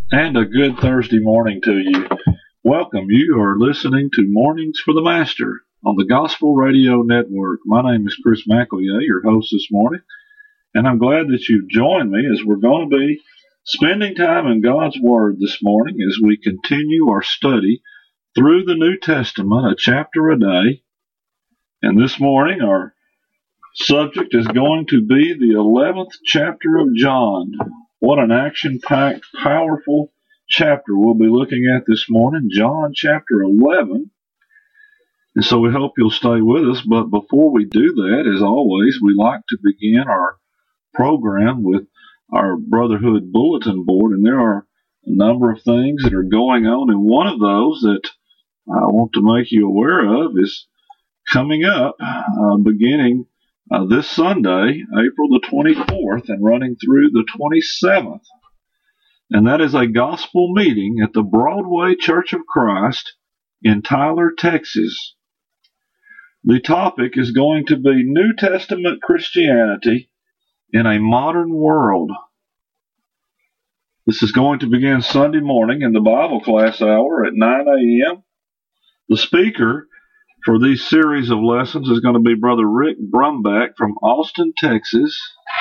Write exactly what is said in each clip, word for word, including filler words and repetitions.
And a good Thursday morning to you. Welcome. You are listening to Mornings for the Master on the Gospel Radio Network. My name is Chris McElroy, your host this morning, and I'm glad that you've joined me as we're going to be spending time in God's Word this morning as we continue our study through the New Testament, a chapter a day. And this morning our subject is going to be the eleventh chapter of John. What an action-packed, powerful chapter we'll be looking at this morning, John chapter eleven. And so we hope you'll stay with us. But before we do that, as always, we like to begin our program with our Brotherhood Bulletin Board. And there are a number of things that are going on. And one of those that I want to make you aware of is coming up uh, beginning Uh, this Sunday, April the twenty-fourth, and running through the twenty-seventh. And that is a gospel meeting at the Broadway Church of Christ in Tyler, Texas. The topic is going to be New Testament Christianity in a Modern World. This is going to begin Sunday morning in the Bible class hour at nine a.m. The speaker for these series of lessons is going to be Brother Rick Brumback from Austin, Texas.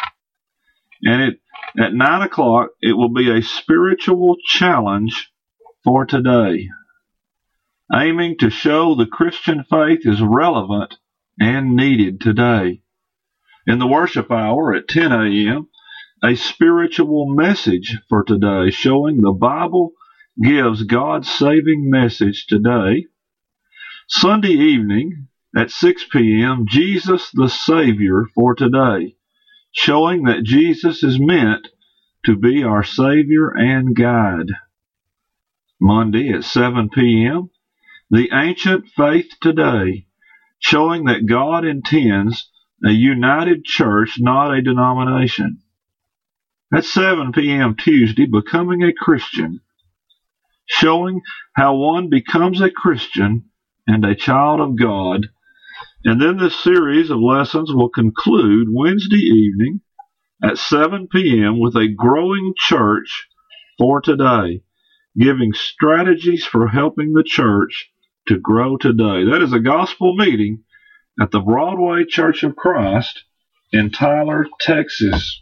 And it, at nine o'clock, it will be a spiritual challenge for today, aiming to show the Christian faith is relevant and needed today. In the worship hour at ten a.m., a spiritual message for today, showing the Bible gives God's saving message today. Sunday evening at six p.m., Jesus the Savior for today, showing that Jesus is meant to be our Savior and guide. Monday at seven p.m., the Ancient Faith Today, showing that God intends a united church, not a denomination. At seven p.m. Tuesday, Becoming a Christian, showing how one becomes a Christian and a child of God. And then this series of lessons will conclude Wednesday evening at seven p.m. with a growing church for today, giving strategies for helping the church to grow today. That is a gospel meeting at the Broadway Church of Christ in Tyler, Texas.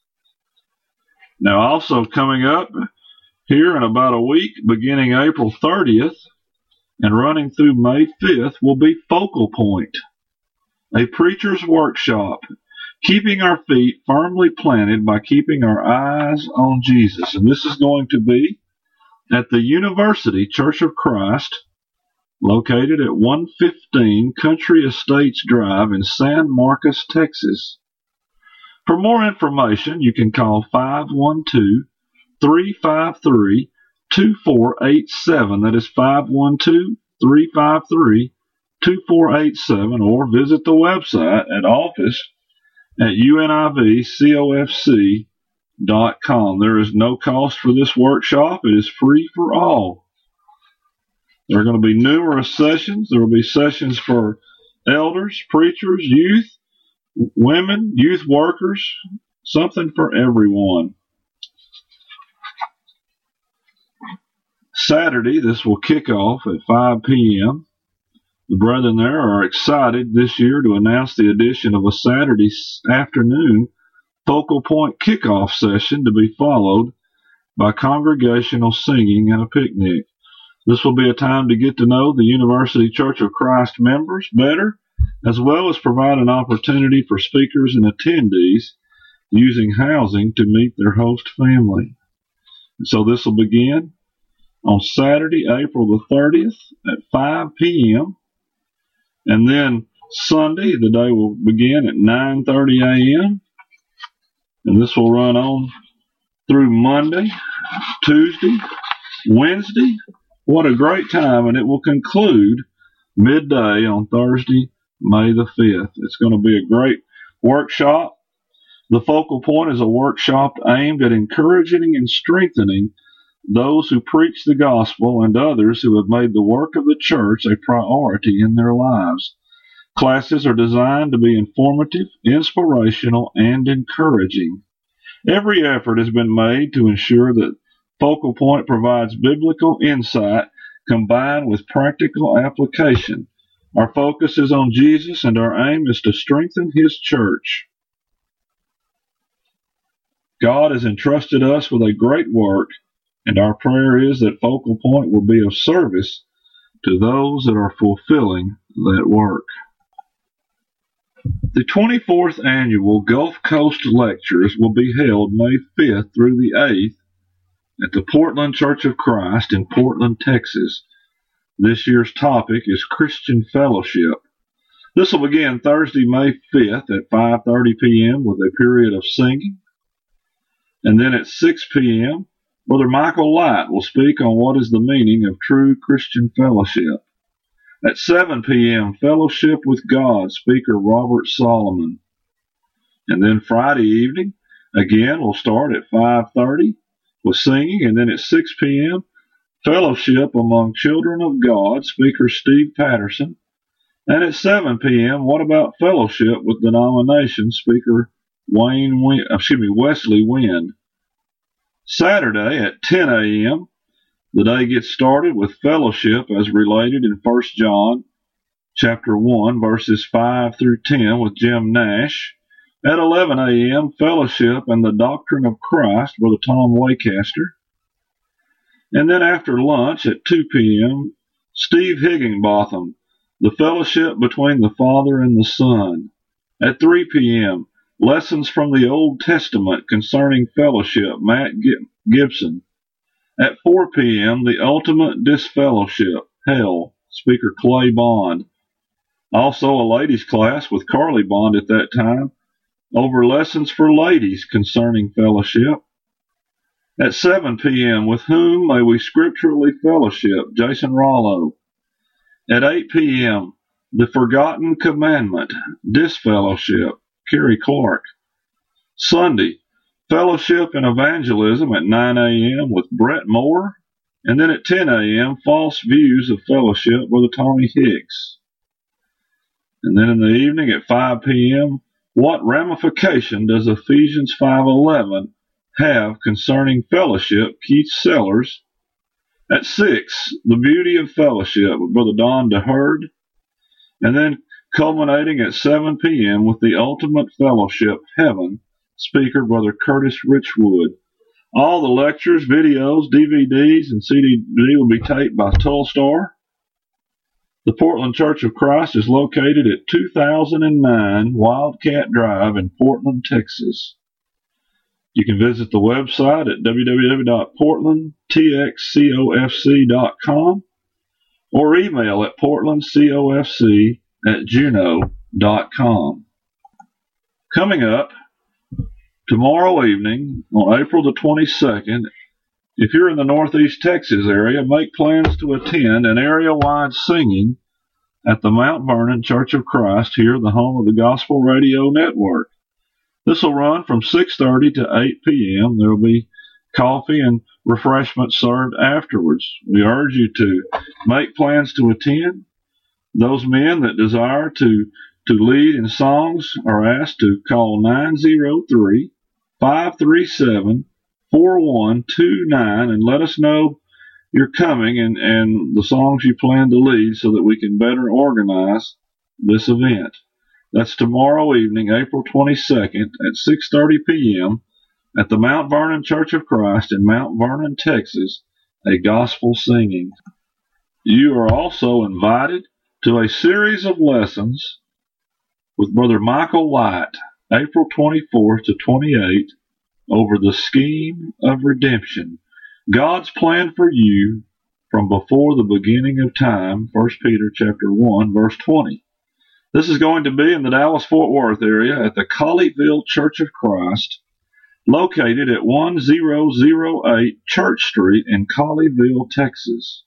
Now, also coming up here in about a week, beginning April thirtieth, and running through May fifth, will be Focal Point, a preacher's workshop, keeping our feet firmly planted by keeping our eyes on Jesus. And this is going to be at the University Church of Christ, located at one fifteen Country Estates Drive in San Marcos, Texas. For more information, you can call five one two, three five three, two four eight seven. That is five one two, three five three, two four eight seven, or visit the website at office at U N I V C O F C dot com. There is no cost for this workshop. It is free for all. There are going to be numerous sessions. There will be sessions for elders, preachers, youth, women, youth workers, something for everyone. Saturday, this will kick off at five p.m. The brethren there are excited this year to announce the addition of a Saturday afternoon Focal Point kickoff session to be followed by congregational singing and a picnic. This will be a time to get to know the University Church of Christ members better, as well as provide an opportunity for speakers and attendees using housing to meet their host family. So this will begin on Saturday, April the thirtieth at five p.m. And then Sunday, the day will begin at nine thirty a.m. And this will run on through Monday, Tuesday, Wednesday. What a great time. And it will conclude midday on Thursday, May the fifth. It's going to be a great workshop. The Focal Point is a workshop aimed at encouraging and strengthening those who preach the gospel and others who have made the work of the church a priority in their lives. Classes are designed to be informative, inspirational, and encouraging. Every effort has been made to ensure that Focal Point provides biblical insight combined with practical application. Our focus is on Jesus, and our aim is to strengthen His church. God has entrusted us with a great work, and our prayer is that Focal Point will be of service to those that are fulfilling that work. The twenty-fourth Annual Gulf Coast Lectures will be held May fifth through the eighth at the Portland Church of Christ in Portland, Texas. This year's topic is Christian Fellowship. This will begin Thursday, May fifth at five thirty p.m. with a period of singing. And then at six p.m., Brother Michael Light will speak on what is the meaning of true Christian fellowship. At seven p.m., Fellowship with God, speaker Robert Solomon. And then Friday evening, again, we'll start at five thirty with singing. And then at six p.m., Fellowship among Children of God, speaker Steve Patterson. And at seven p.m., What About Fellowship with Denomination, speaker Wayne, Win- excuse me, Wesley Wynn. Saturday at ten a.m., the day gets started with fellowship as related in First John chapter one, verses five through ten with Jim Nash. At eleven a.m., fellowship and the doctrine of Christ, Brother Tom Waycaster. And then after lunch at two p.m., Steve Higginbotham, the fellowship between the Father and the Son. At three p.m., Lessons from the Old Testament concerning fellowship, Matt Gibson. At four p.m., The Ultimate Disfellowship, Hell, speaker Clay Bond. Also a ladies' class with Carly Bond at that time over lessons for ladies concerning fellowship. At seven p.m., With Whom May We Scripturally Fellowship, Jason Rollo. At eight p.m., The Forgotten Commandment, Disfellowship, Kerry Clark. Sunday, Fellowship and Evangelism at nine a.m. with Brett Moore. And then at ten a.m., False Views of Fellowship with Tommy Hicks. And then in the evening at five p.m., What Ramification Does Ephesians five eleven Have Concerning Fellowship, Keith Sellers. At six, The Beauty of Fellowship with Brother Don DeHerd. And then culminating at seven p.m. with The Ultimate Fellowship, Heaven, speaker Brother Curtis Richwood. All the lectures, videos, D V Ds, and C D will be taped by Telstar. The Portland Church of Christ is located at two thousand nine Wildcat Drive in Portland, Texas. You can visit the website at w w w dot portland t x cofc dot com or email at portlandcofc at juno dot com. Coming up tomorrow evening on April the twenty-second, if you're in the Northeast Texas area, make plans to attend an area-wide singing at the Mount Vernon Church of Christ here, the home of the Gospel Radio Network. This will run from six thirty to eight p.m. There will be coffee and refreshments served afterwards. We urge you to make plans to attend. Those men that desire to, to lead in songs are asked to call nine oh three, five three seven, four one two nine and let us know you're coming and, and the songs you plan to lead so that we can better organize this event. That's tomorrow evening, April twenty-second at six thirty p.m. at the Mount Vernon Church of Christ in Mount Vernon, Texas, a gospel singing. You are also invited to a series of lessons with Brother Michael Light, April twenty-fourth to twenty-eighth, over the scheme of redemption. God's plan for you from before the beginning of time, First Peter chapter one, verse twenty. This is going to be in the Dallas-Fort Worth area at the Colleyville Church of Christ, located at one thousand eight Church Street in Colleyville, Texas.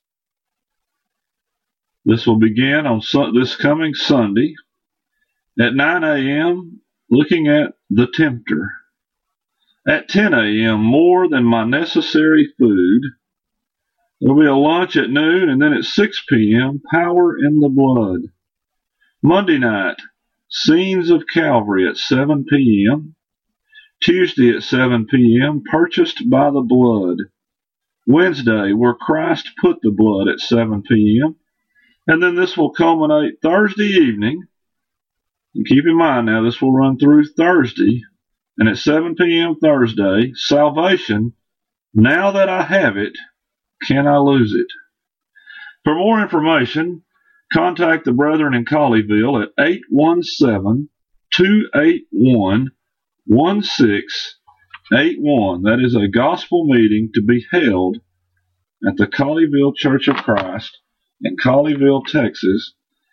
This will begin on su- this coming Sunday at nine a.m., looking at The Tempter. At ten a.m., More Than My Necessary Food. There will be a lunch at noon, and then at six p.m., Power in the Blood. Monday night, Scenes of Calvary at seven p.m. Tuesday at seven p.m., Purchased by the Blood. Wednesday, where Christ put the blood at seven p.m. And then this will culminate Thursday evening. And keep in mind now, this will run through Thursday. And at seven p.m. Thursday, salvation, now that I have it, can I lose it? For more information, contact the brethren in Colleyville at eight one seven, two eight one, one six eight one. That is a gospel meeting to be held at the Colleyville Church of Christ in Colleyville, Texas,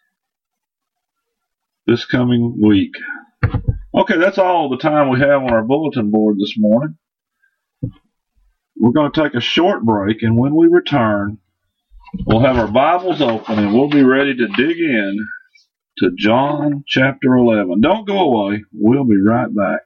this coming week. Okay, that's all the time we have on our bulletin board this morning. We're going to take a short break, and when we return, we'll have our Bibles open, and we'll be ready to dig in to John chapter eleven. Don't go away. We'll be right back.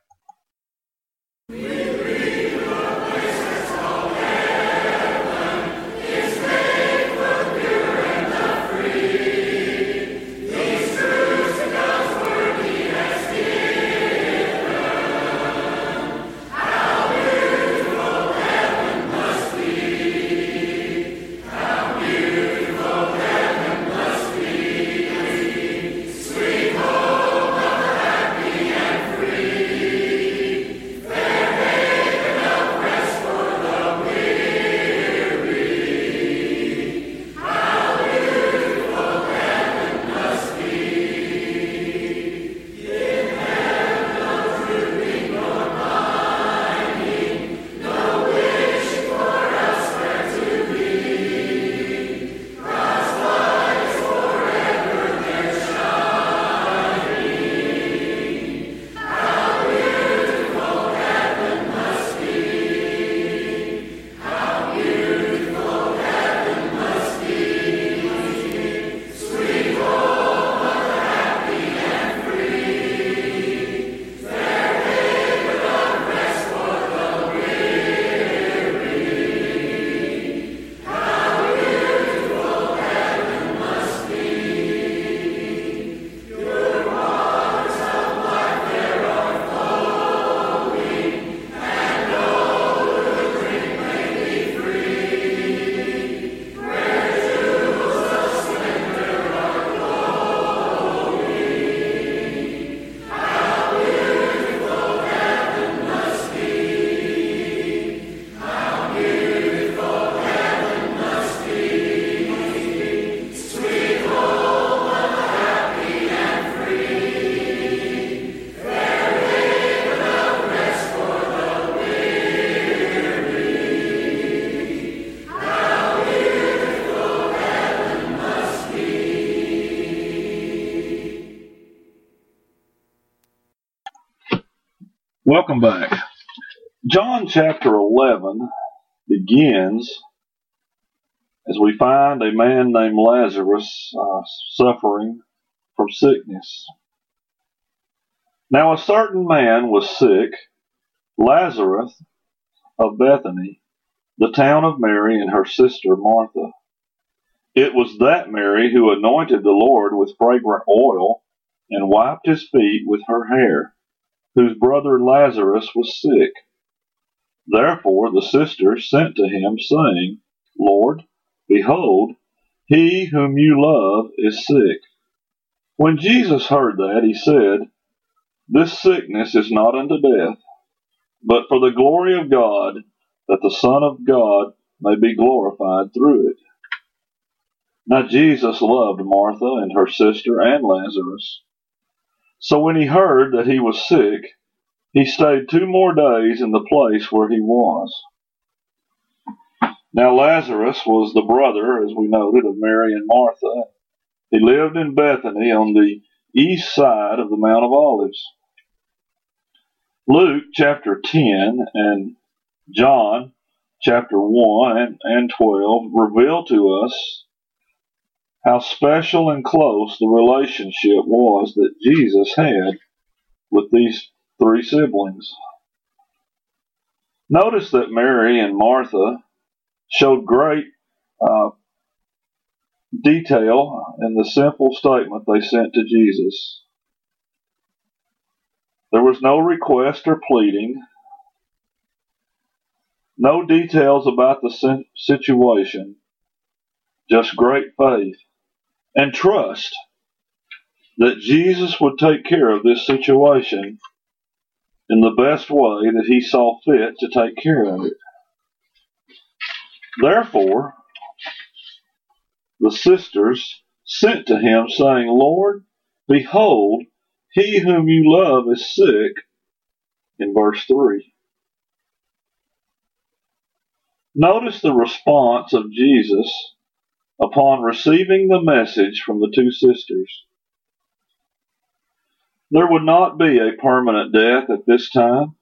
Welcome back. John chapter eleven begins as we find a man named Lazarus uh, suffering from sickness. Now a certain man was sick, Lazarus of Bethany, the town of Mary and her sister Martha. It was that Mary who anointed the Lord with fragrant oil and wiped his feet with her hair, whose brother Lazarus was sick. Therefore the sisters sent to him, saying, Lord, behold, he whom you love is sick. When Jesus heard that, he said, This sickness is not unto death, but for the glory of God, that the Son of God may be glorified through it. Now Jesus loved Martha and her sister and Lazarus. So when he heard that he was sick, he stayed two more days in the place where he was. Now Lazarus was the brother, as we noted, of Mary and Martha. He lived in Bethany on the east side of the Mount of Olives. Luke chapter ten and John chapter one and twelve reveal to us how special and close the relationship was that Jesus had with these three siblings. Notice that Mary and Martha showed great uh, detail in the simple statement they sent to Jesus. There was no request or pleading. No details about the situation, just great faith and trust that Jesus would take care of this situation in the best way that he saw fit to take care of it. Therefore, the sisters sent to him, saying, Lord, behold, he whom you love is sick, in verse three. Notice the response of Jesus upon receiving the message from the two sisters. There would not be a permanent death at this time.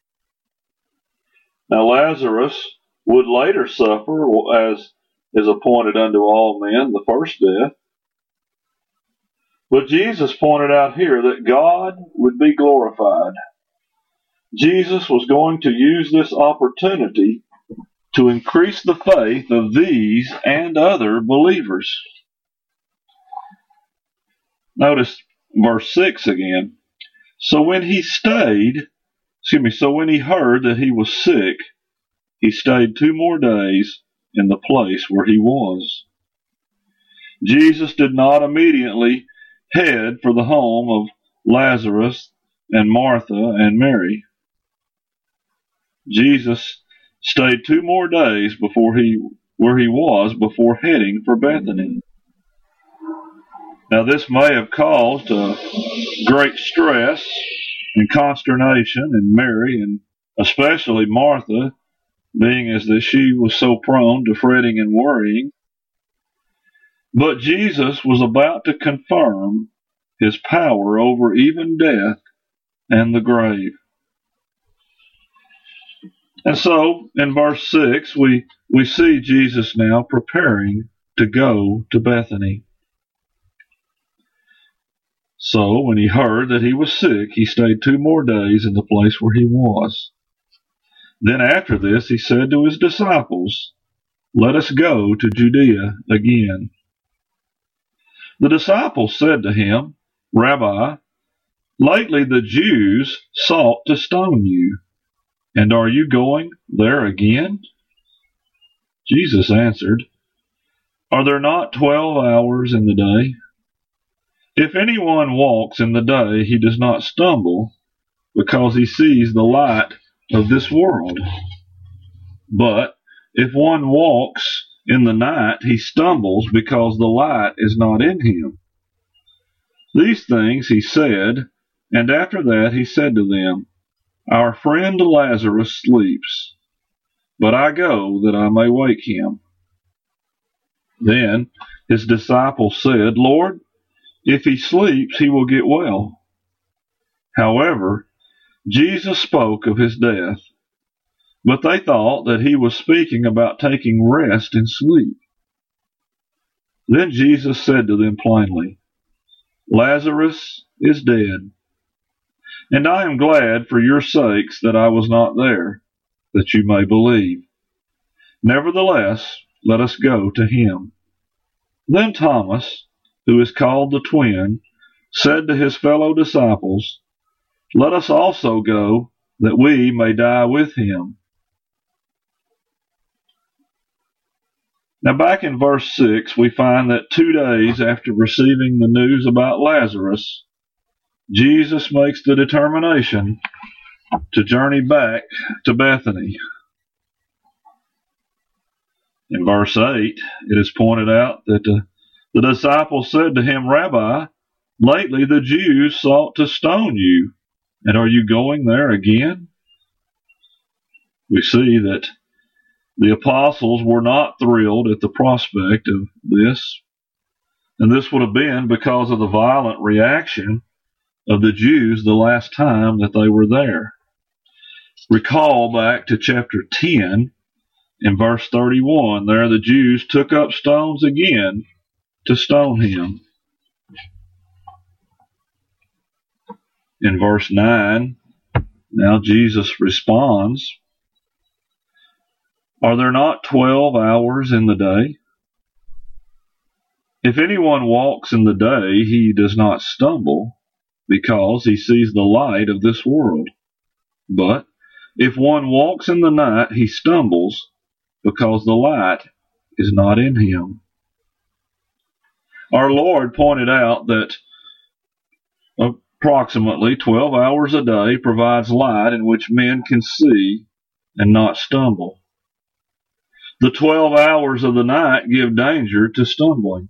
Now Lazarus would later suffer, as is appointed unto all men, the first death. But Jesus pointed out here that God would be glorified. Jesus was going to use this opportunity to increase the faith of these and other believers. Notice verse six again. So when he stayed, excuse me, so when he heard that he was sick, he stayed two more days in the place where he was. Jesus did not immediately head for the home of Lazarus and Martha and Mary. Jesus stayed two more days before he where he was before heading for Bethany. Now this may have caused uh, great stress and consternation in Mary, and especially Martha, being as that she was so prone to fretting and worrying. But Jesus was about to confirm his power over even death and the grave. And so, in verse six, we, we see Jesus now preparing to go to Bethany. So, when he heard that he was sick, he stayed two more days in the place where he was. Then after this, he said to his disciples, Let us go to Judea again. The disciples said to him, Rabbi, lately the Jews sought to stone you, and are you going there again? Jesus answered, Are there not twelve hours in the day? If anyone walks in the day, he does not stumble, because he sees the light of this world. But if one walks in the night, he stumbles, because the light is not in him. These things he said, and after that he said to them, Our friend Lazarus sleeps, but I go that I may wake him. Then his disciples said, Lord, if he sleeps, he will get well. However, Jesus spoke of his death, but they thought that he was speaking about taking rest in sleep. Then Jesus said to them plainly, Lazarus is dead, and I am glad for your sakes that I was not there, that you may believe. Nevertheless, let us go to him. Then Thomas, who is called the twin, said to his fellow disciples, Let us also go, that we may die with him. Now back in verse six, we find that two days after receiving the news about Lazarus, Jesus makes the determination to journey back to Bethany. In verse eight, it is pointed out that uh, the disciples said to him, Rabbi, lately the Jews sought to stone you, and are you going there again? We see that the apostles were not thrilled at the prospect of this, and this would have been because of the violent reaction of the Jews the last time that they were there. Recall back to chapter ten, in verse thirty-one, there the Jews took up stones again to stone him. In verse nine, now Jesus responds, Are there not twelve hours in the day? If anyone walks in the day, he does not stumble, because he sees the light of this world. But If one walks in the night, he stumbles, because the light is not in him. Our Lord pointed out that approximately twelve hours a day provides light in which men can see and not stumble. The twelve hours of the night give danger to stumbling.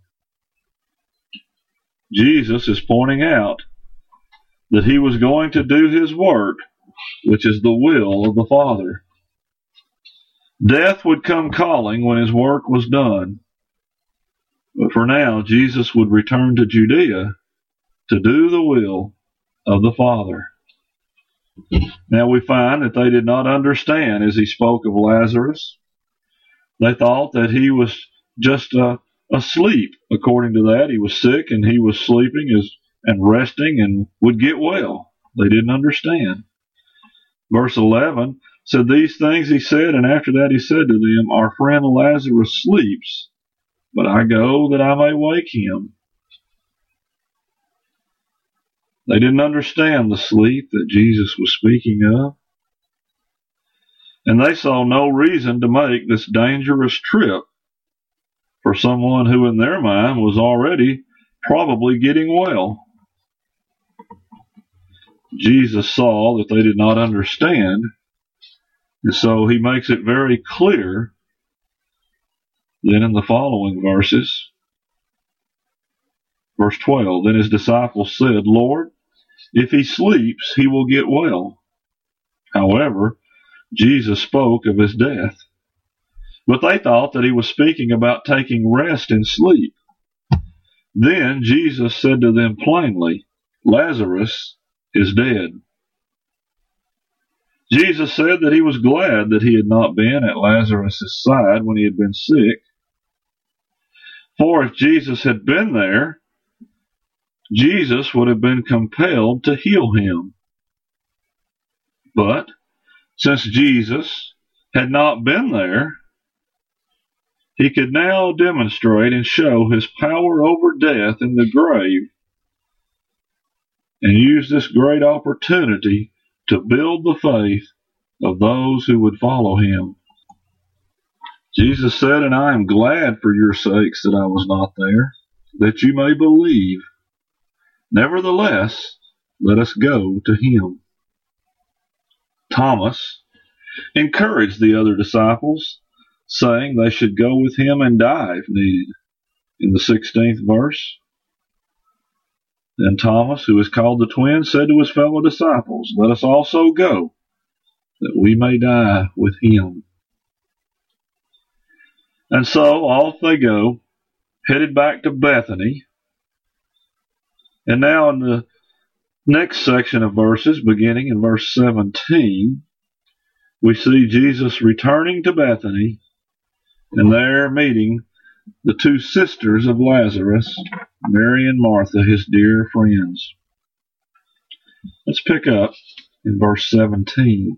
Jesus is pointing out that he was going to do his work, which is the will of the Father. Death would come calling when his work was done. But for now, Jesus would return to Judea to do the will of the Father. Now we find that they did not understand as he spoke of Lazarus. They thought that he was just uh, asleep. According to that, he was sick and he was sleeping as, and resting and would get well. They didn't understand. Verse eleven said, "These things he said, and after that he said to them, Our friend Lazarus sleeps, but I go that I may wake him." They didn't understand the sleep that Jesus was speaking of. And they saw no reason to make this dangerous trip for someone who in their mind was already probably getting well. Jesus saw that they did not understand, and so he makes it very clear then in the following verses. Verse twelve, "Then his disciples said, Lord, if he sleeps, he will get well." However, Jesus spoke of his death. But they thought that he was speaking about taking rest in sleep. Then Jesus said to them plainly, "Lazarus is dead." Jesus said that he was glad that he had not been at Lazarus' side when he had been sick. For if Jesus had been there, Jesus would have been compelled to heal him. But since Jesus had not been there, he could now demonstrate and show his power over death in the grave and use this great opportunity to build the faith of those who would follow him. Jesus said, "And I am glad for your sakes that I was not there, that you may believe. Nevertheless, let us go to him." Thomas encouraged the other disciples, saying they should go with him and die if needed. In the sixteenth verse, "Then Thomas, who is called the twin, said to his fellow disciples, Let us also go, that we may die with him." And so off they go, headed back to Bethany. And now in the next section of verses, beginning in verse seventeen, we see Jesus returning to Bethany, and there meeting the two sisters of Lazarus, Mary and Martha, his dear friends. Let's pick up in verse seventeen.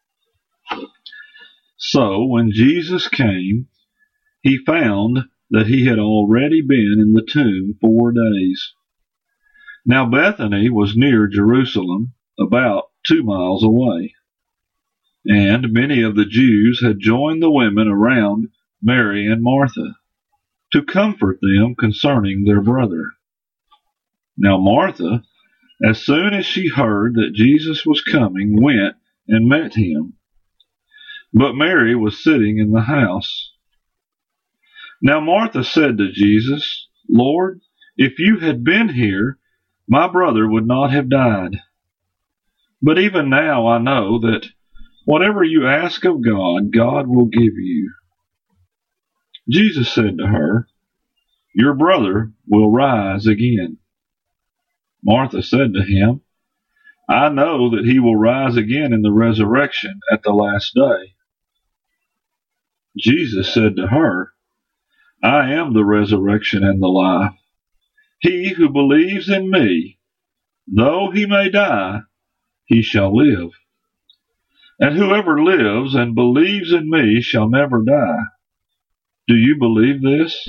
"So when Jesus came, he found that he had already been in the tomb four days. Now Bethany was near Jerusalem, about two miles away, and many of the Jews had joined the women around Mary and Martha to comfort them concerning their brother. Now Martha, as soon as she heard that Jesus was coming, went and met him. But Mary was sitting in the house. Now Martha said to Jesus, Lord, if you had been here, my brother would not have died. But even now I know that whatever you ask of God, God will give you." Jesus said to her, "Your brother will rise again." Martha said to him, "I know that he will rise again in the resurrection at the last day." Jesus said to her, "I am the resurrection and the life. He who believes in me, though he may die, he shall live. And whoever lives and believes in me shall never die. Do you believe this?"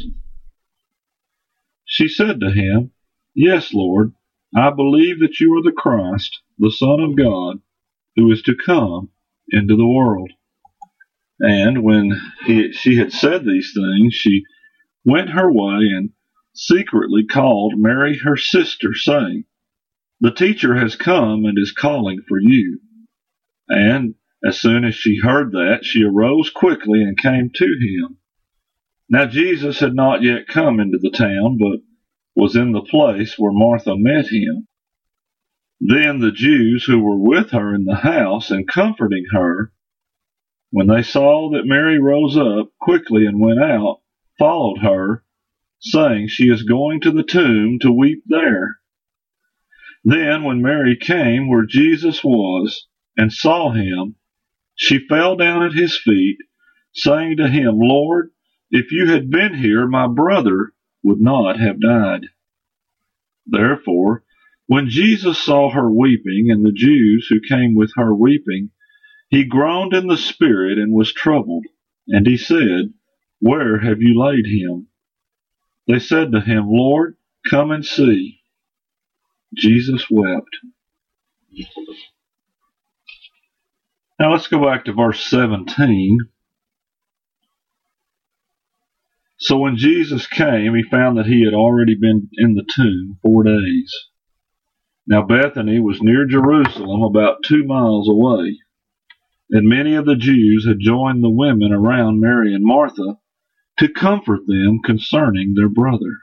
She said to him, "Yes, Lord, I believe that you are the Christ, the Son of God, who is to come into the world. And when he, she had said these things, she went her way and secretly called Mary her sister, saying, "The teacher has come and is calling for you." And as soon as she heard that, she arose quickly and came to him. Now Jesus had not yet come into the town, but was in the place where Martha met him. Then the Jews who were with her in the house and comforting her, when they saw that Mary rose up quickly and went out, followed her, saying, "She is going to the tomb to weep there." Then when Mary came where Jesus was and saw him, she fell down at his feet, saying to him, "Lord, if you had been here, my brother would not have died." Therefore, when Jesus saw her weeping, and the Jews who came with her weeping, he groaned in the spirit and was troubled. And he said, "Where have you laid him?" They said to him, "Lord, come and see." Jesus wept. Now let's go back to verse seventeen. So when Jesus came, he found that he had already been in the tomb four days. Now Bethany was near Jerusalem, about two miles away, and many of the Jews had joined the women around Mary and Martha to comfort them concerning their brother.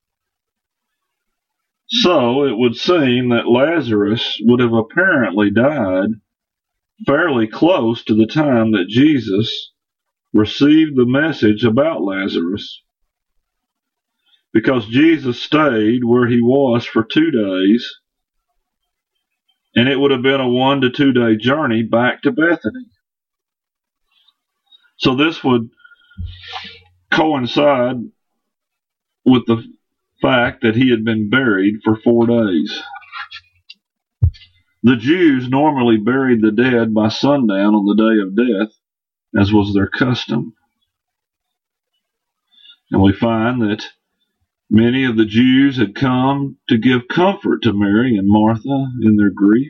So it would seem that Lazarus would have apparently died fairly close to the time that Jesus received the message about Lazarus, because Jesus stayed where he was for two days, and it would have been a one to two day journey back to Bethany. So this would coincide with the fact that he had been buried for four days. The Jews normally buried the dead by sundown on the day of death, as was their custom. And we find that many of the Jews had come to give comfort to Mary and Martha in their grief.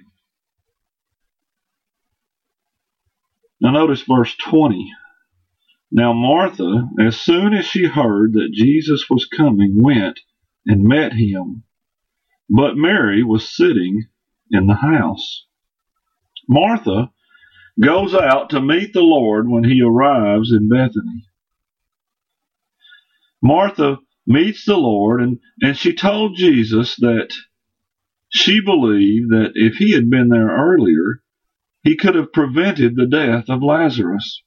Now notice verse twenty. Now Martha, as soon as she heard that Jesus was coming, went and met him, but Mary was sitting in the house. Martha goes out to meet the Lord when he arrives in Bethany. Martha meets the Lord, and, and she told Jesus that she believed that if he had been there earlier, he could have prevented the death of Lazarus.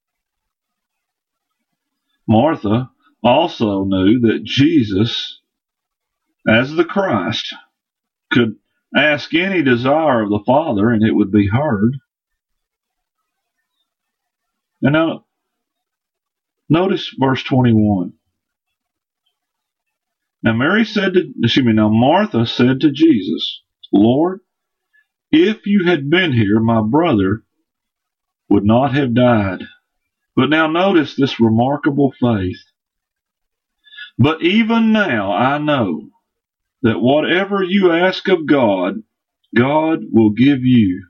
Martha also knew that Jesus, as the Christ, could ask any desire of the Father and it would be heard. And now, notice verse twenty-one. Now Mary said to, excuse me, now Martha said to Jesus, "Lord, if you had been here, my brother would not have died." But now notice this remarkable faith. "But even now I know that whatever you ask of God, God will give you."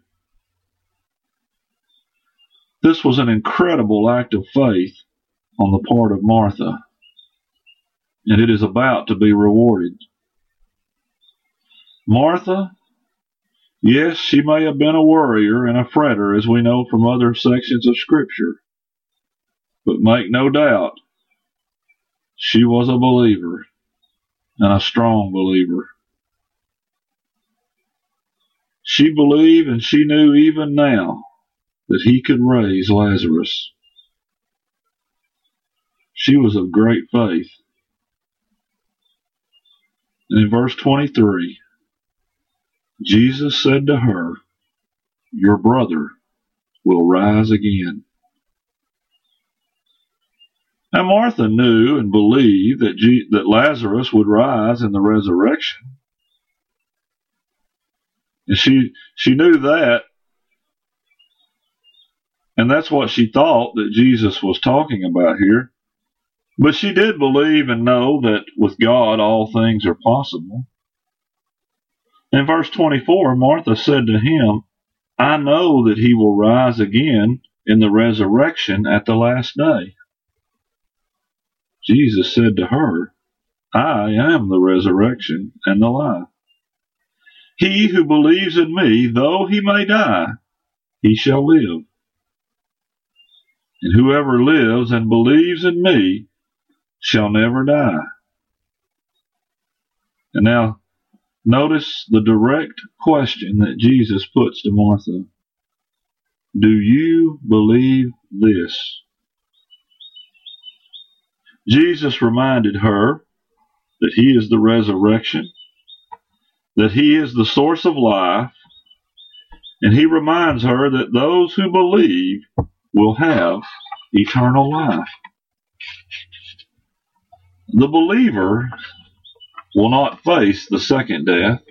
This was an incredible act of faith on the part of Martha, and it is about to be rewarded. Martha, yes, she may have been a worrier and a fretter, as we know from other sections of Scripture, but make no doubt, she was a believer, and a strong believer. She believed, and she knew even now that he could raise Lazarus. She was of great faith. And in verse twenty-three, Jesus said to her, "Your brother will rise again." Now Martha knew and believed that, G- that Lazarus would rise in the resurrection. And she, she knew that, and that's what she thought that Jesus was talking about here. But she did believe and know that with God all things are possible. In verse twenty-four, Martha said to him, I know that he will rise again in the resurrection at the last day. Jesus said to her, I am the resurrection and the life. He who believes in me, though he may die, he shall live. And whoever lives and believes in me shall never die. And now, notice the direct question that Jesus puts to Martha. Do you believe this? Jesus reminded her that he is the resurrection, that he is the source of life, and he reminds her that those who believe will have eternal life. The believer will not face the second death.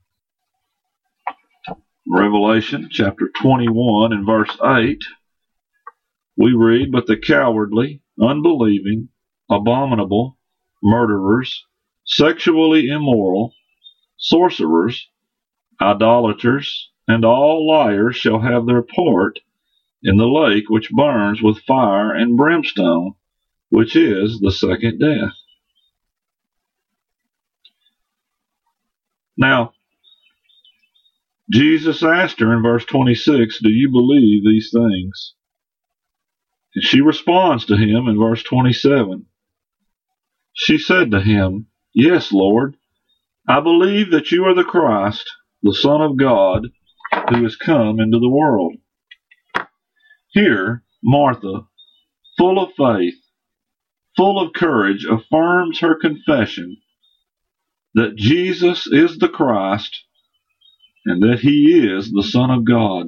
Revelation chapter twenty-one and verse eight, we read, But the cowardly, unbelieving, abominable, murderers, sexually immoral, sorcerers, idolaters, and all liars shall have their part in the lake which burns with fire and brimstone, which is the second death. Now, Jesus asked her in verse twenty-six, Do you believe these things? And she responds to him in verse twenty-seven. She said to him, Yes, Lord, I believe that you are the Christ, the Son of God, who has come into the world. Here, Martha, full of faith, full of courage, affirms her confession that Jesus is the Christ and that he is the Son of God.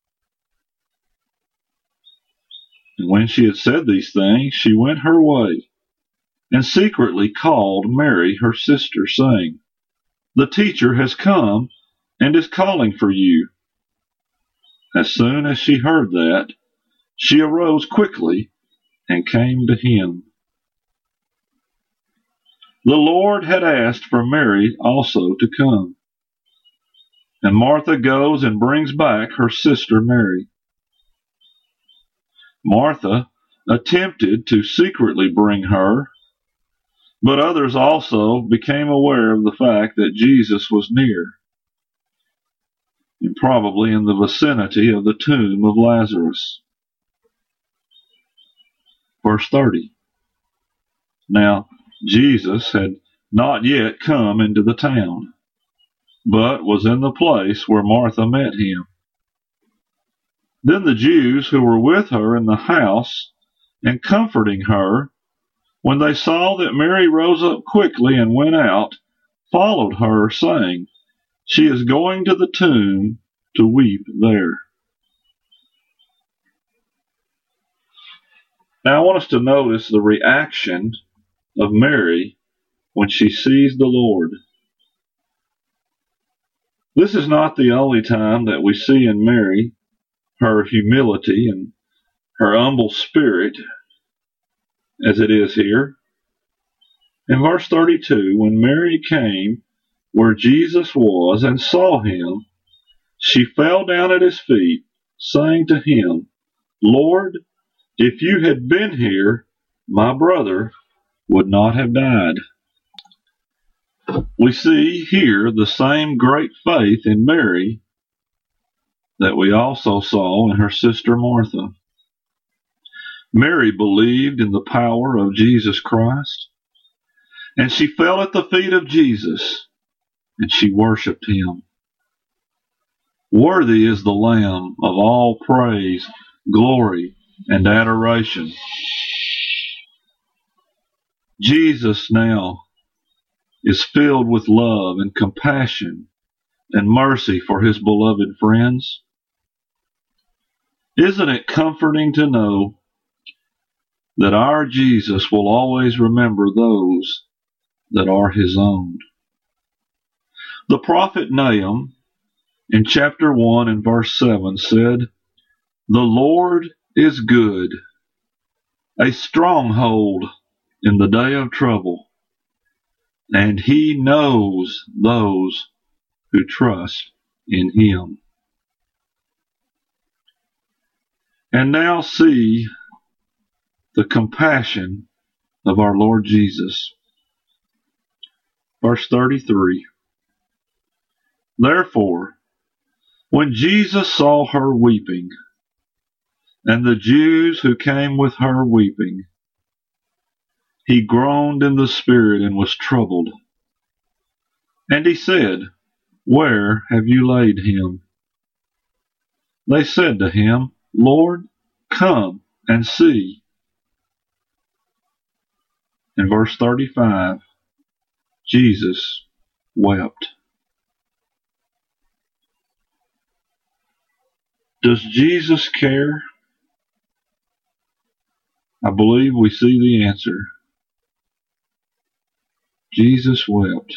And when she had said these things, she went her way and secretly called Mary, her sister, saying, The teacher has come and is calling for you. As soon as she heard that, she arose quickly and came to him. The Lord had asked for Mary also to come. And Martha goes and brings back her sister Mary. Martha attempted to secretly bring her, but others also became aware of the fact that Jesus was near, and probably in the vicinity of the tomb of Lazarus. Verse thirty. Now, Jesus had not yet come into the town, but was in the place where Martha met him. Then the Jews who were with her in the house and comforting her, when they saw that Mary rose up quickly and went out, followed her, saying, She is going to the tomb to weep there. Now I want us to notice the reaction of Mary when she sees the Lord. This is not the only time that we see in Mary her humility and her humble spirit, as it is here. In verse thirty-two, when Mary came where Jesus was and saw him, she fell down at his feet, saying to him, Lord, if you had been here, my brother would not have died. We see here the same great faith in Mary that we also saw in her sister Martha. Mary believed in the power of Jesus Christ, and she fell at the feet of Jesus, and she worshiped him. Worthy is the Lamb of all praise, glory, and adoration. Jesus now is filled with love and compassion and mercy for his beloved friends. Isn't it comforting to know that our Jesus will always remember those that are his own? The prophet Nahum in chapter one and verse seven said, The Lord is good, a stronghold in the day of trouble, and he knows those who trust in him. And now see the compassion of our Lord Jesus. Verse thirty-three. Therefore, when Jesus saw her weeping, and the Jews who came with her weeping, he groaned in the spirit and was troubled. And he said, Where have you laid him? They said to him, Lord, come and see. In verse thirty-five, Jesus wept. Does Jesus care? I believe we see the answer. Jesus wept.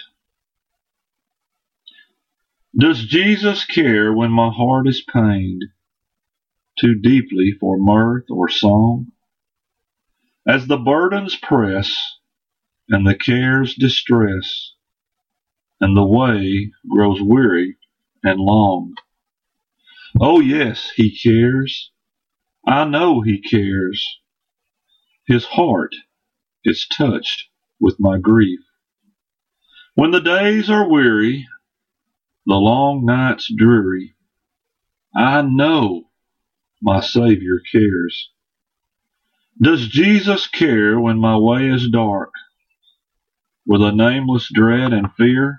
Does Jesus care when my heart is pained too deeply for mirth or song? As the burdens press and the cares distress, and the way grows weary and long. Oh yes, he cares. I know he cares. His heart is touched with my grief. When the days are weary, the long nights dreary, I know my Savior cares. Does Jesus care when my way is dark, with a nameless dread and fear?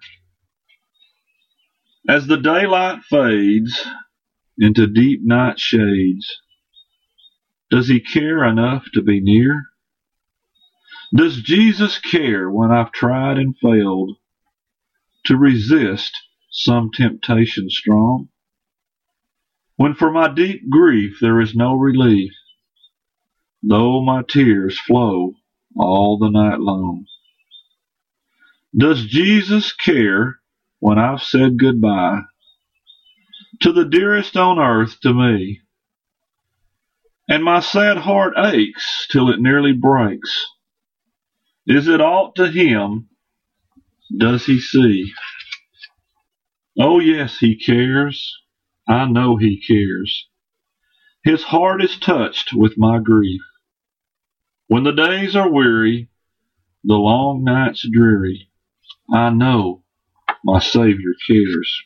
As the daylight fades into deep night shades, does he care enough to be near? Does Jesus care when I've tried and failed to resist some temptation strong? When for my deep grief there is no relief, though my tears flow all the night long? Does Jesus care when I've said goodbye to the dearest on earth to me, and my sad heart aches till it nearly breaks? Is it aught to him? Does he see? Oh yes, he cares. I know he cares. His heart is touched with my grief. When the days are weary, the long nights dreary, I know my Savior cares.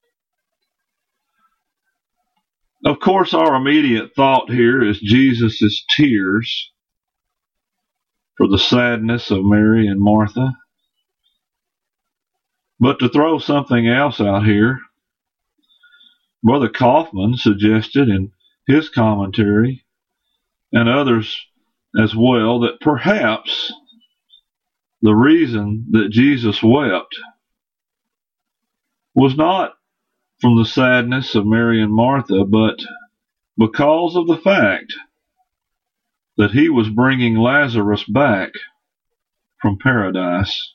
Of course, our immediate thought here is Jesus' tears for the sadness of Mary and Martha. But to throw something else out here, Brother Kaufman suggested in his commentary, and others as well, that perhaps the reason that Jesus wept was not from the sadness of Mary and Martha, but because of the fact that he was bringing Lazarus back from paradise.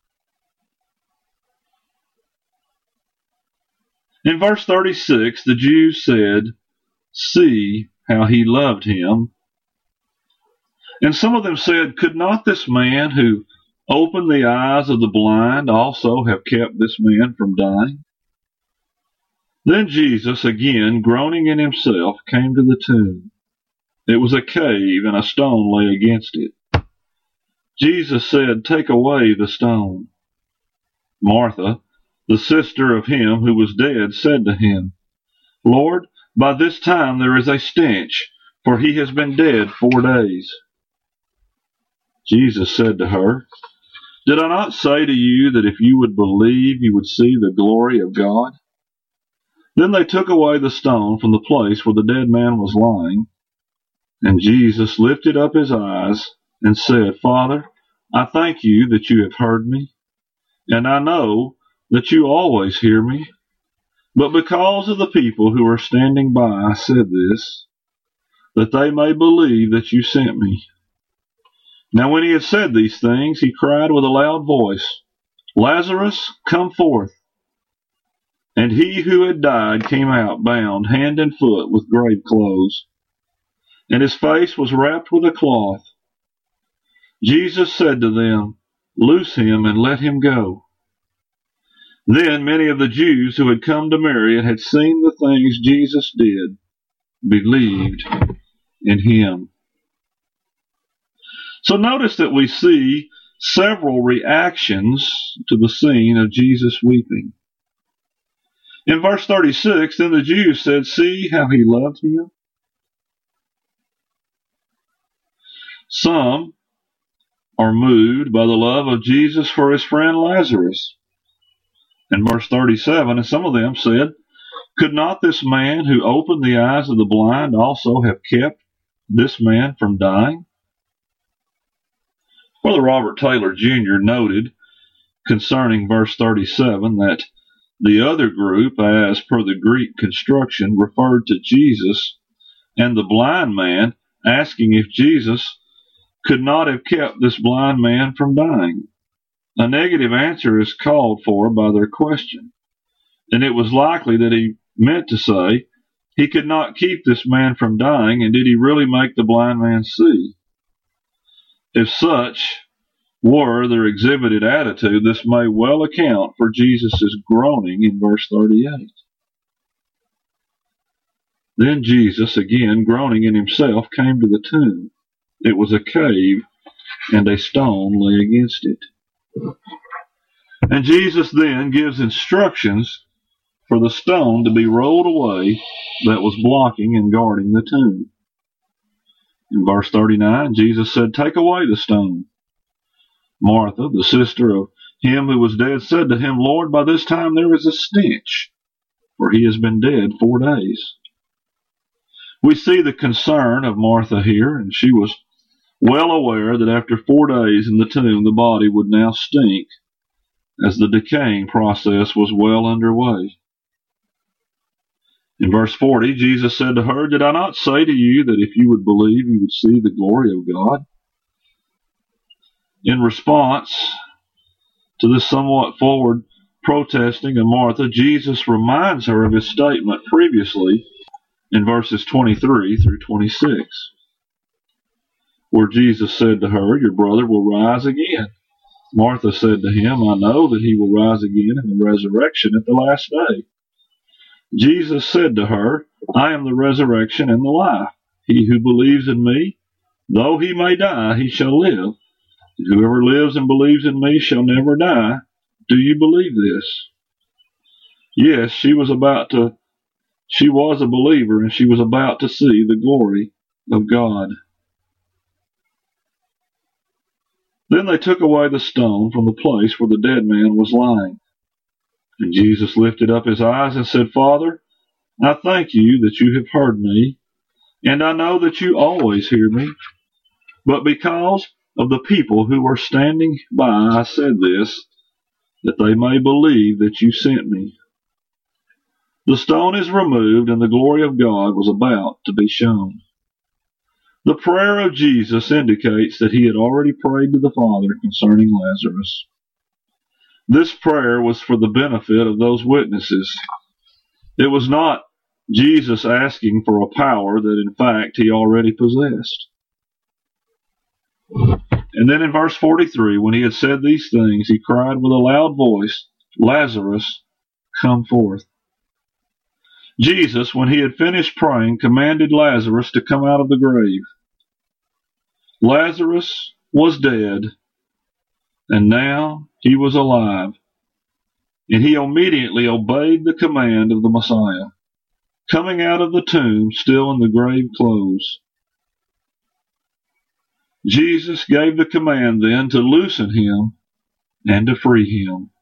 In verse thirty-six, the Jews said, See how he loved him. And some of them said, Could not this man who opened the eyes of the blind also have kept this man from dying? Then Jesus, again groaning in himself, came to the tomb. It was a cave, and a stone lay against it. Jesus said, Take away the stone. Martha, the sister of him who was dead, said to him, Lord, by this time there is a stench, for he has been dead four days. Jesus said to her, Did I not say to you that if you would believe, you would see the glory of God? Then they took away the stone from the place where the dead man was lying. And Jesus lifted up his eyes and said, Father, I thank you that you have heard me, and I know that you always hear me. But because of the people who are standing by, I said this, that they may believe that you sent me. Now when he had said these things, he cried with a loud voice, Lazarus, come forth. And he who had died came out, bound hand and foot with grave clothes, and his face was wrapped with a cloth. Jesus said to them, Loose him and let him go. Then many of the Jews who had come to Mary and had seen the things Jesus did believed in him. So notice that we see several reactions to the scene of Jesus weeping. In verse thirty-six, then the Jews said, "See how he loved him." Some are moved by the love of Jesus for his friend Lazarus. In verse thirty-seven, and some of them said, "Could not this man who opened the eyes of the blind also have kept this man from dying?" Brother Robert Taylor Junior noted concerning verse thirty-seven that the other group, as per the Greek construction, referred to Jesus and the blind man, asking if Jesus could not have kept this blind man from dying. A negative answer is called for by their question, and it was likely that he meant to say, he could not keep this man from dying, and did he really make the blind man see? If such were their exhibited attitude, this may well account for Jesus' groaning in verse thirty-eight. Then Jesus, again groaning in himself, came to the tomb. It was a cave, and a stone lay against it. And Jesus then gives instructions for the stone to be rolled away that was blocking and guarding the tomb. In verse thirty-nine, Jesus said, "Take away the stone." Martha, the sister of him who was dead, said to him, "Lord, by this time there is a stench, for he has been dead four days." We see the concern of Martha here, and she was well aware that after four days in the tomb, the body would now stink, as the decaying process was well underway. In verse forty, Jesus said to her, "Did I not say to you that if you would believe, you would see the glory of God?" In response to this somewhat forward protesting of Martha, Jesus reminds her of his statement previously in verses twenty-three through twenty-six, where Jesus said to her, "Your brother will rise again." Martha said to him, "I know that he will rise again in the resurrection at the last day." Jesus said to her, "I am the resurrection and the life. He who believes in me, though he may die, he shall live. And whoever lives and believes in me shall never die. Do you believe this?" Yes, she was about to, she was a believer, and she was about to see the glory of God. Then they took away the stone from the place where the dead man was lying. And Jesus lifted up his eyes and said, "Father, I thank you that you have heard me, and I know that you always hear me. But because of the people who were standing by, I said this, that they may believe that you sent me." The stone is removed, and the glory of God was about to be shown. The prayer of Jesus indicates that he had already prayed to the Father concerning Lazarus. This prayer was for the benefit of those witnesses. It was not Jesus asking for a power that in fact he already possessed. And then in verse forty-three, when he had said these things, he cried with a loud voice, "Lazarus, come forth." Jesus, when he had finished praying, commanded Lazarus to come out of the grave. Lazarus was dead, and now he was alive, and he immediately obeyed the command of the Messiah, coming out of the tomb still in the grave clothes. Jesus gave the command then to loosen him and to free him.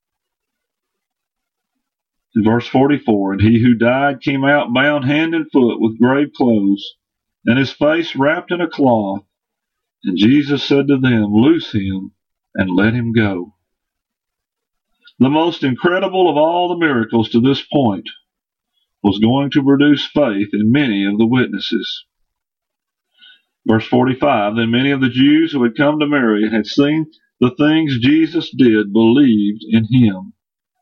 In verse forty-four, "And he who died came out bound hand and foot with grave clothes, and his face wrapped in a cloth. And Jesus said to them, Loose him and let him go." The most incredible of all the miracles to this point was going to produce faith in many of the witnesses. Verse forty-five, "Then many of the Jews who had come to Mary and had seen the things Jesus did believed in him."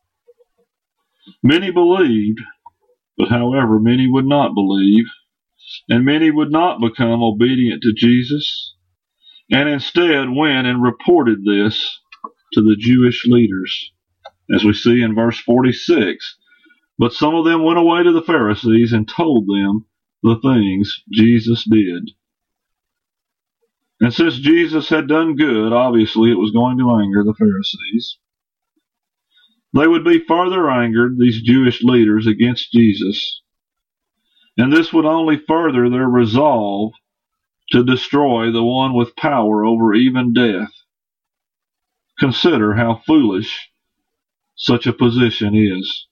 Many believed, but however, many would not believe, and many would not become obedient to Jesus, and instead went and reported this to the Jewish leaders, as we see in verse forty-six. "But some of them went away to the Pharisees and told them the things Jesus did. And since Jesus had done good, obviously it was going to anger the Pharisees. They would be further angered, these Jewish leaders, against Jesus. And this would only further their resolve to destroy the one with power over even death. Consider how foolish such a position is.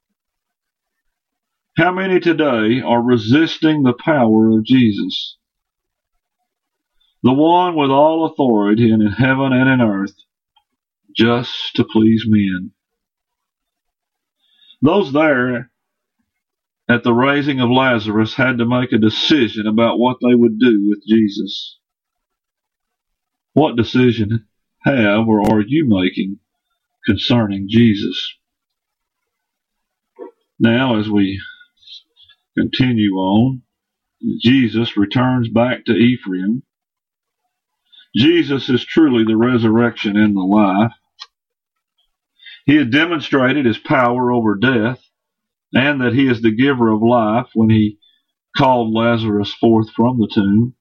How many today are resisting the power of Jesus, the one with all authority in heaven and in earth, just to please men? Those there at the raising of Lazarus had to make a decision about what they would do with Jesus. What decision have or are you making concerning Jesus? Now, as we continue on, Jesus returns back to Ephraim. Jesus is truly the resurrection and the life. He had demonstrated his power over death, and that he is the giver of life when he called Lazarus forth from the tomb.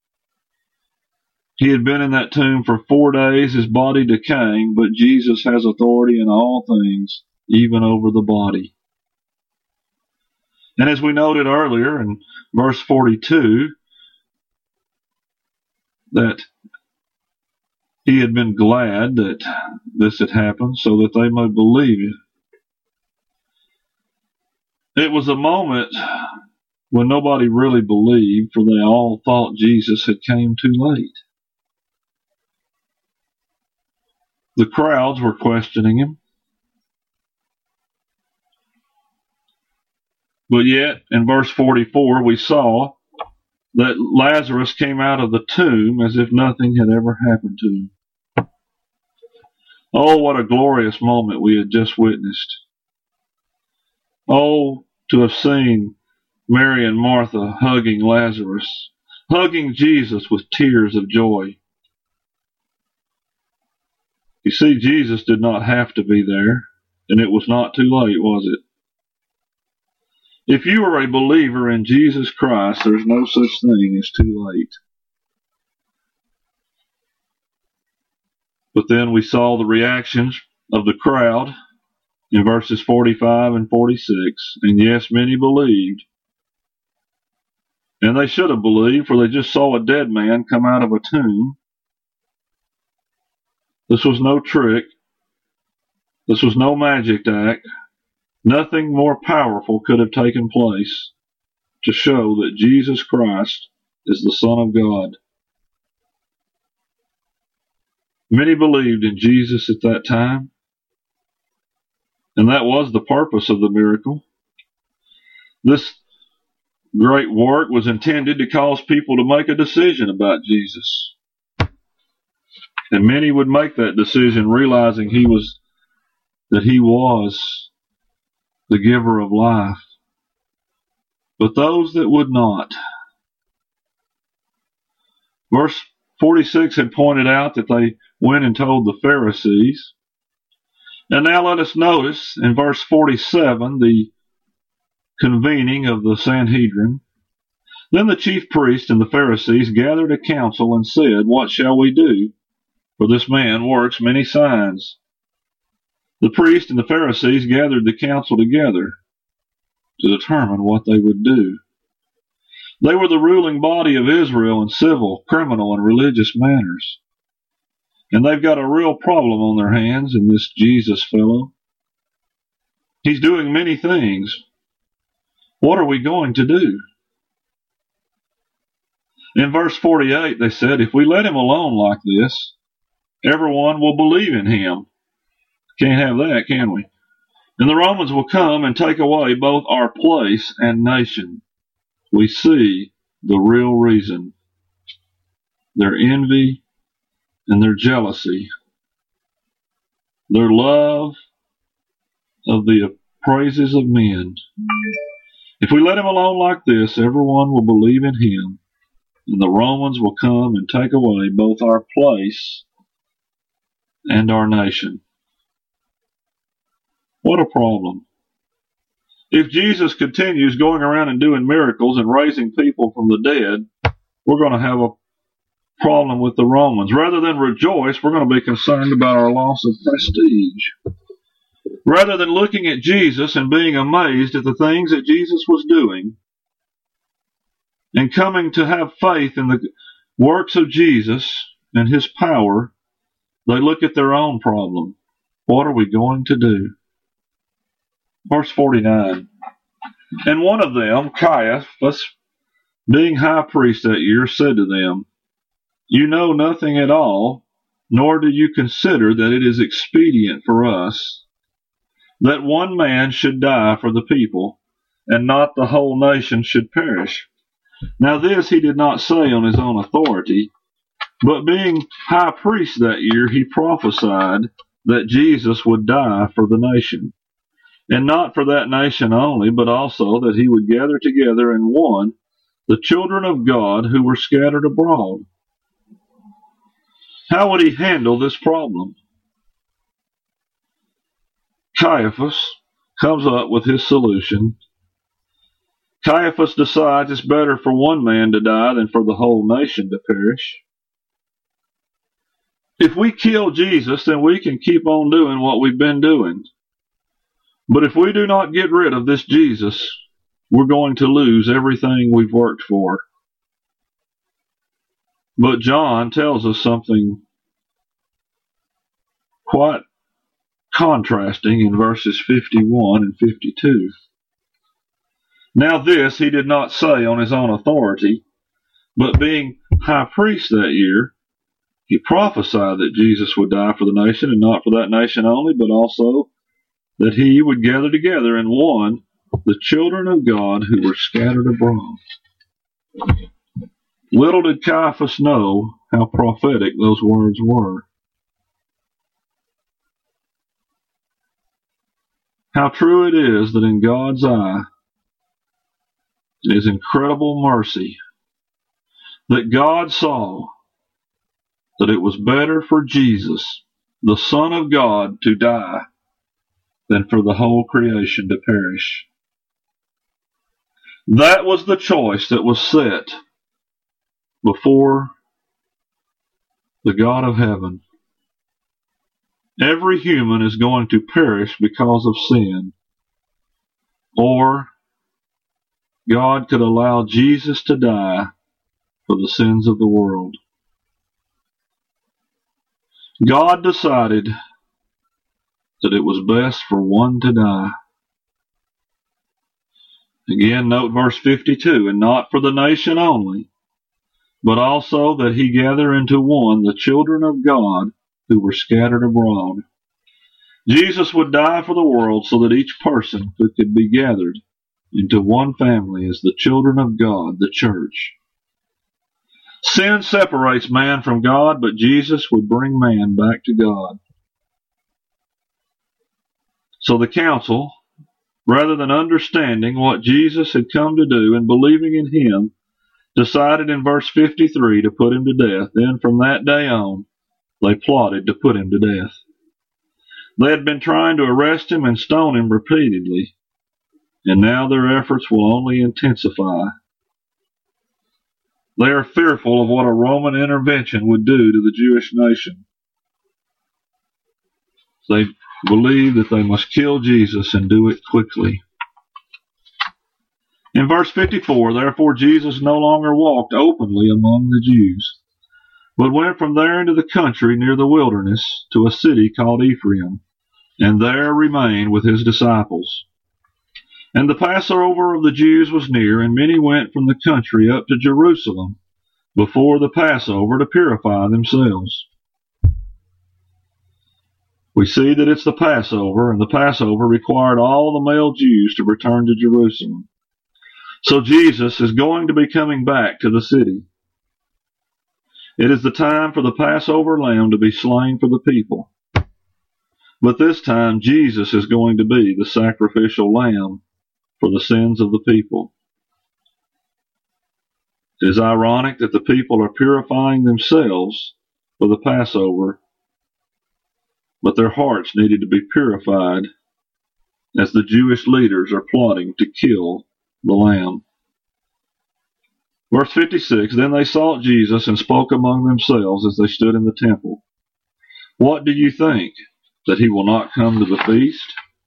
He had been in that tomb for four days, his body decaying, but Jesus has authority in all things, even over the body. And as we noted earlier in verse forty-two, that he had been glad that this had happened so that they might believe it. It was a moment when nobody really believed, for they all thought Jesus had came too late. The crowds were questioning him. But yet, in verse forty-four, we saw that Lazarus came out of the tomb as if nothing had ever happened to him. Oh, what a glorious moment we had just witnessed. Oh, to have seen Mary and Martha hugging Lazarus, hugging Jesus with tears of joy. You see, Jesus did not have to be there, and it was not too late, was it? If you are a believer in Jesus Christ, there's no such thing as too late. But then we saw the reactions of the crowd in verses forty-five and forty-six. And yes, many believed. And they should have believed, for they just saw a dead man come out of a tomb. This was no trick. This was no magic act. Nothing more powerful could have taken place to show that Jesus Christ is the Son of God. Many believed in Jesus at that time, and that was the purpose of the miracle. This great work was intended to cause people to make a decision about Jesus. And many would make that decision realizing he was, that he was the giver of life. But those that would not. Verse forty-six had pointed out that they went and told the Pharisees. And now let us notice in verse forty-seven the convening of the Sanhedrin. Then the chief priests and the Pharisees gathered a council and said, "What shall we do? For this man works many signs." The priests and the Pharisees gathered the council together to determine what they would do. They were the ruling body of Israel in civil, criminal, and religious matters. And they've got a real problem on their hands in this Jesus fellow. He's doing many things. What are we going to do? In verse forty-eight, they said, if we let him alone like this, everyone will believe in him. Can't have that, can we? And the Romans will come and take away both our place and nation. We see the real reason. Their envy and their jealousy. Their love of the praises of men. If we let him alone like this, everyone will believe in him, and the Romans will come and take away both our place and our nation. What a problem. If Jesus continues going around and doing miracles and raising people from the dead, we're going to have a problem with the Romans. Rather than rejoice, we're going to be concerned about our loss of prestige. Rather than looking at Jesus and being amazed at the things that Jesus was doing and coming to have faith in the works of Jesus and his power, they look at their own problem. What are we going to do? Verse forty-nine. And one of them, Caiaphas, being high priest that year, said to them, You know nothing at all, nor do you consider that it is expedient for us that one man should die for the people, and not the whole nation should perish. Now this he did not say on his own authority, but being high priest that year, he prophesied that Jesus would die for the nation, and not for that nation only, but also that he would gather together in one the children of God who were scattered abroad. How would he handle this problem? Caiaphas comes up with his solution. Caiaphas decides it's better for one man to die than for the whole nation to perish. If we kill Jesus, then we can keep on doing what we've been doing. But if we do not get rid of this Jesus, we're going to lose everything we've worked for. But John tells us something quite contrasting in verses fifty-one and fifty-two. Now this he did not say on his own authority, but being high priest that year, he prophesied that Jesus would die for the nation, and not for that nation only, but also that he would gather together in one the children of God who were scattered abroad. Little did Caiaphas know how prophetic those words were. How true it is that in God's eye, His incredible mercy, that God saw that it was better for Jesus, the Son of God, to die than for the whole creation to perish. That was the choice that was set before the God of heaven. Every human is going to perish because of sin, or God could allow Jesus to die for the sins of the world. God decided that it was best for one to die. Again, note verse fifty-two, and not for the nation only, but also that he gather into one the children of God who were scattered abroad. Jesus would die for the world so that each person could be gathered into one family as the children of God, the church. Sin separates man from God, but Jesus would bring man back to God. So the council, rather than understanding what Jesus had come to do and believing in him, decided in verse fifty-three to put him to death. Then from that day on, they plotted to put him to death. They had been trying to arrest him and stone him repeatedly, and now their efforts will only intensify. They are fearful of what a Roman intervention would do to the Jewish nation. They believe that they must kill Jesus and do it quickly. In verse fifty-four, therefore Jesus no longer walked openly among the Jews, but went from there into the country near the wilderness to a city called Ephraim, and there remained with his disciples. And the Passover of the Jews was near, and many went from the country up to Jerusalem before the Passover to purify themselves. We see that it's the Passover, and the Passover required all the male Jews to return to Jerusalem. So Jesus is going to be coming back to the city. It is the time for the Passover lamb to be slain for the people. But this time Jesus is going to be the sacrificial lamb for the sins of the people. It is ironic that the people are purifying themselves for the Passover, but their hearts needed to be purified as the Jewish leaders are plotting to kill the Lamb. Verse fifty-six, then they sought Jesus and spoke among themselves as they stood in the temple. What do you think? That he will not come to the feast?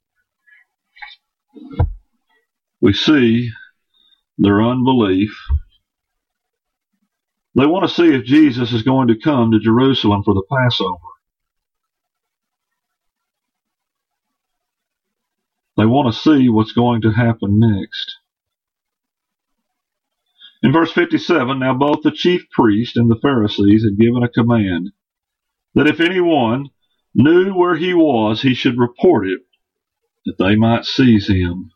We see their unbelief. They want to see if Jesus is going to come to Jerusalem for the Passover. They want to see what's going to happen next. In verse fifty-seven, now both the chief priest and the Pharisees had given a command that if anyone knew where he was, he should report it, that they might seize him.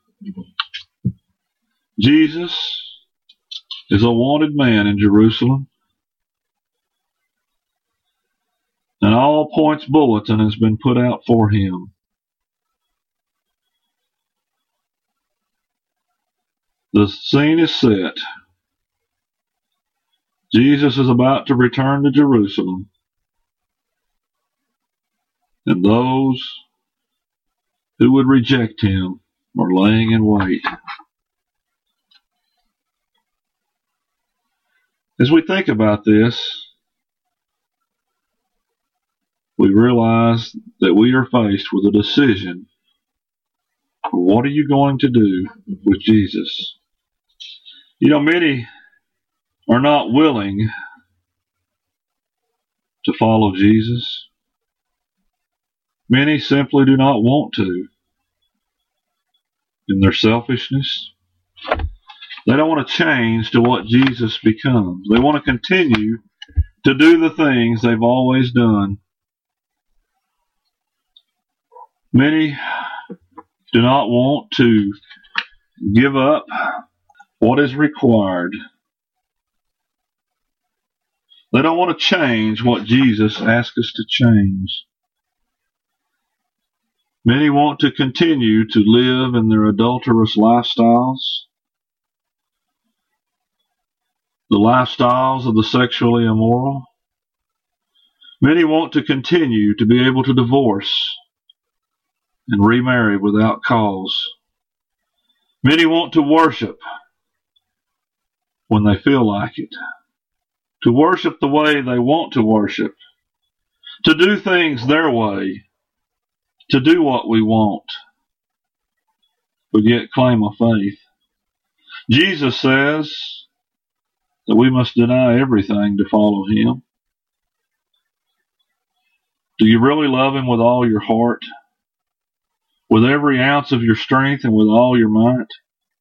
Jesus is a wanted man in Jerusalem. An all points bulletin has been put out for him. The scene is set. Jesus is about to return to Jerusalem. And those who would reject him are laying in wait. As we think about this, we realize that we are faced with a decision. What are you going to do with Jesus? You know, many are not willing to follow Jesus. Many simply do not want to. In their selfishness, they don't want to change to what Jesus becomes. They want to continue to do the things they've always done. Many do not want to give up what is required. They don't want to change what Jesus asks us to change. Many want to continue to live in their adulterous lifestyles, the lifestyles of the sexually immoral. Many want to continue to be able to divorce and remarry without cause. Many want to worship when they feel like it, to worship the way they want to worship, to do things their way, to do what we want, but yet claim a faith. Jesus says that we must deny everything to follow him. Do you really love him with all your heart, with every ounce of your strength and with all your might?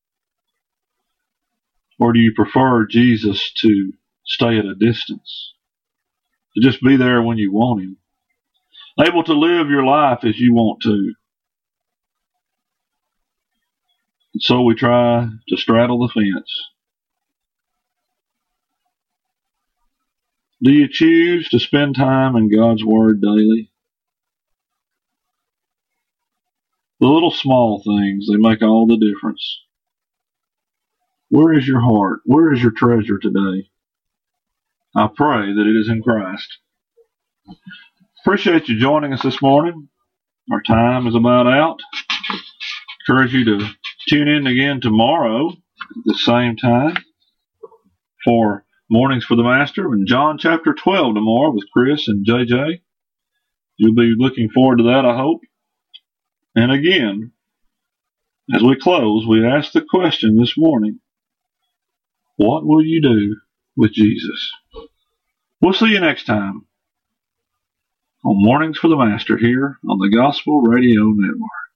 Or do you prefer Jesus to stay at a distance, to just be there when you want him, able to live your life as you want to? And so we try to straddle the fence. Do you choose to spend time in God's Word daily? The little small things, they make all the difference. Where is your heart? Where is your treasure today? I pray that it is in Christ. Appreciate you joining us this morning. Our time is about out. Encourage you to tune in again tomorrow at the same time for Mornings for the Master in John chapter twelve tomorrow with Chris and J J. You'll be looking forward to that, I hope. And again, as we close, we ask the question this morning, what will you do with Jesus? We'll see you next time on Mornings for the Master here on the Gospel Radio Network.